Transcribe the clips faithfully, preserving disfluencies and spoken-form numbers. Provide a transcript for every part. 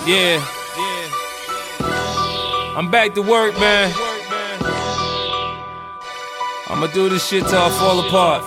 Yeah. I'm back to work, man. I'ma do this shit till I fall apart.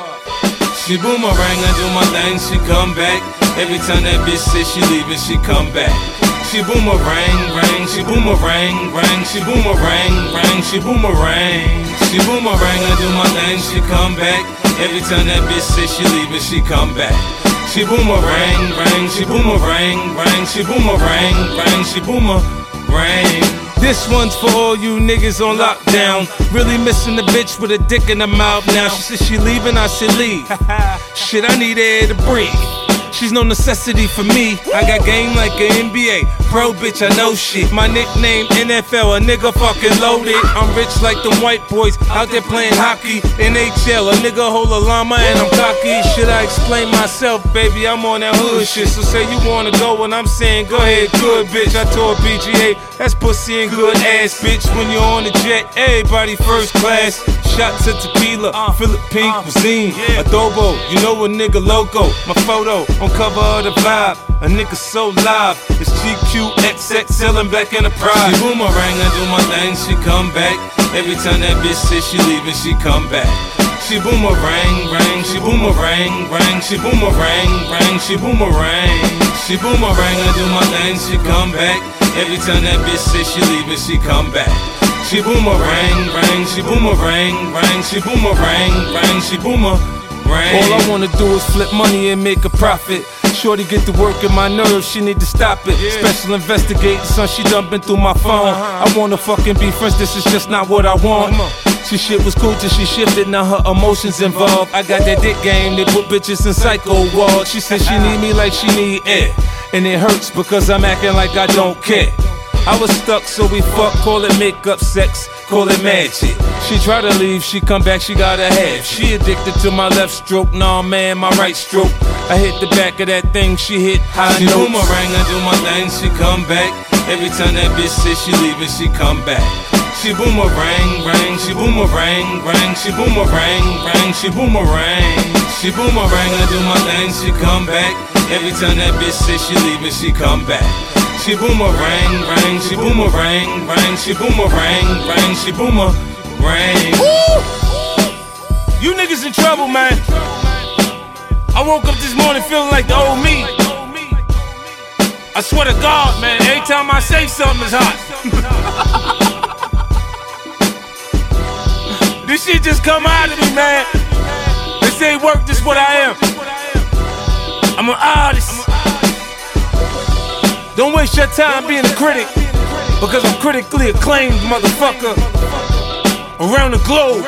She boomerang, I do my thing, she come back. Every time that bitch says she leaving, she come back. She boomerang, rang, she boomerang, rang, she boomerang, rang, she boomerang. She boomerang, I do my thing, she come back. Every time that bitch says she leaving, she come back. She boomerang, rang, she boomerang, rang, she boomerang, rang, she boomerang. This one's for all you niggas on lockdown. Really missing the bitch with a dick in her mouth now. She said she leaving, I said leave. Shit, I need air to breathe. She's no necessity for me. I got game like an N B A pro, bitch, I know shit. My nickname N F L, a nigga fucking loaded. I'm rich like them white boys out there playing hockey. N H L, a nigga hold a llama and I'm cocky. Should I explain myself, baby? I'm on that hood shit. So say you wanna go and I'm saying go ahead, good bitch. I told P G A, that's pussy and good ass, bitch. When you're on the jet, everybody first class. Shots of tequila, uh, Philippine uh, cuisine, yeah. Adobo, you know a nigga loco. My photo on cover of the Vibe, a nigga so live. It's G Q X X L and Black Enterprise. She boomerang, I do my thing, she come back. Every time that bitch says she leaving, she come back. She boomerang, rang, she boomerang, rang, she boomerang, rang, she boomerang. She boomerang, I do my thing, she come back. Every time that bitch says she leaving, she come back. She boomerang, rang, she boomerang, rang, she boomerang, rang, she boomerang. All I wanna do is flip money and make a profit. Shorty get to work in my nerves, she need to stop it. Yeah. Special investigating, son, she done been through my phone. Uh-huh. I wanna fucking be friends, this is just not what I want. She shit was cool till she shifted, now her emotions involved. I got that dick game that put bitches in psycho wards. She said she need me like she need air, and it hurts because I'm acting like I don't care. I was stuck, so we fuck, call it makeup sex, call it magic. She try to leave, she come back, she gotta have. She addicted to my left stroke, nah man, my right stroke. I hit the back of that thing, she hit high notes. She boomerang, I do my thing, she come back. Every time that bitch says she leaving, she come back. She boomerang, rang, she boomerang, rang, she boomerang, rang, she boomerang. She boomerang, I do my thing, she come back. Every time that bitch says she leaving, she come back. She boomerang, rang, she boomerang, rang, she boomerang, rang, she boomerang. Woo! You niggas in trouble, man. I woke up this morning feeling like the old me. I swear to God, man, every time I say something is hot. This shit just come out of me, man. They say work, this what I am. I'm an artist. Don't waste your time being a critic, because I'm critically acclaimed, motherfucker. Around the globe,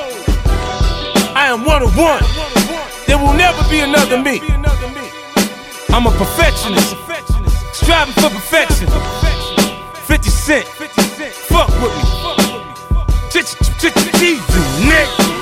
I am one of one. There will never be another me. I'm a perfectionist, striving for perfection. fifty cent, fuck with me. Ch-ch-ch-ch-ch, you nigga.